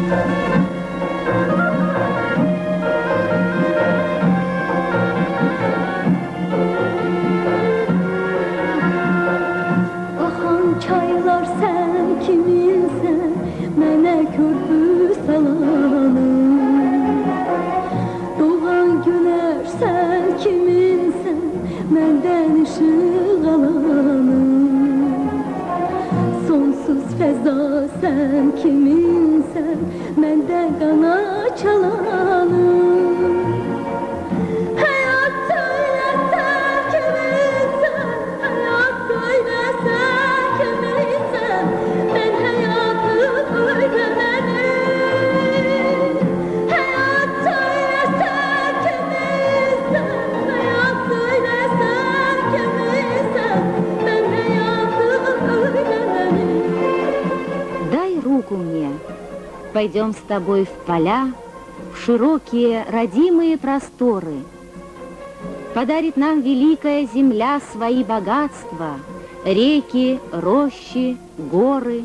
Axan çaylar sen kiminsən, mənə körpü salanım. Doğan güneş sen kiminsən, məndən ışıq alanım. Sonsuz fəza sen kiminsən, məndən qana çalanım. Hayat söyle sen kiminsən, hayat söyle sen kiminsən, ben hayatı öğrenenim. Hayat söyle sen kiminsən, hayat söyle sen kiminsən, ben hayatı öğrenenim. Дай руку мне, пойдем с тобой в поля, в широкие родимые просторы. Подарит нам великая земля свои богатства, реки, рощи, горы.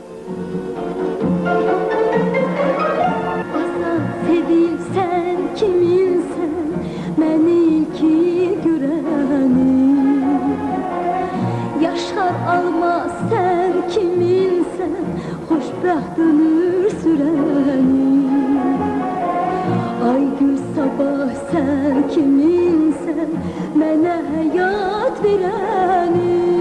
Asa sevilsen kiminsən, məni ilki görənim. Yaşar almaz sen kiminsən, xoşbəxtini sürənim. Ay gül sabah sen kiminsən, mənə həyat verənim.